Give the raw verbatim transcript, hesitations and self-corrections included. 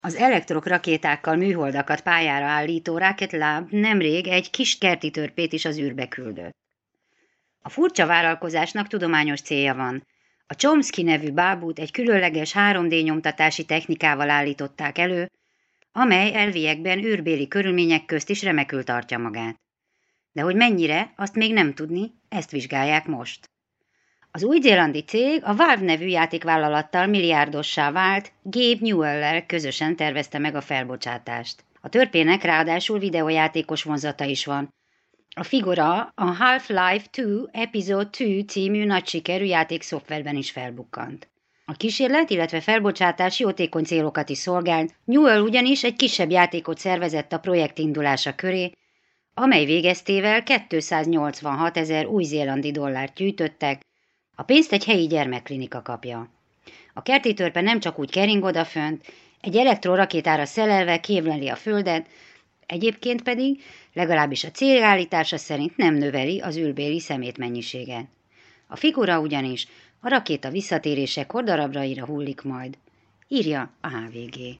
Az elektrok rakétákkal műholdakat pályára állító Rocket Lab nemrég egy kis kerti törpét is az űrbe küldött. A furcsa vállalkozásnak tudományos célja van. A Chomsky nevű bábút egy különleges három dé nyomtatási technikával állították elő, amely elviekben űrbéli körülmények közt is remekül tartja magát. De hogy mennyire, azt még nem tudni, ezt vizsgálják most. Az új-zélandi cég a Valve nevű játékvállalattal milliárdossá vált Gabe Newell-lel közösen tervezte meg a felbocsátást. A törpének ráadásul videójátékos vonzata is van. A figura a Half-Life kettő Episode kettő című nagy sikerű játékszoftverben is felbukkant. A kísérlet, illetve felbocsátás jótékony célokat is szolgált, Newell ugyanis egy kisebb játékot szervezett a projekt indulása köré, amely végeztével kétszáznyolcvanhat ezer új-zélandi dollárt gyűjtöttek, a pénzt egy helyi gyermekklinika kapja. A kerti törpe nem csak úgy kering odafönt, egy elektrorakétára szelelve kémleli a földet, egyébként pedig, legalábbis a célállítása szerint nem növeli az űrbéli szemét mennyiséget. A figura ugyanis a rakéta visszatérésekor darabraira hullik majd, írja a há vé gé.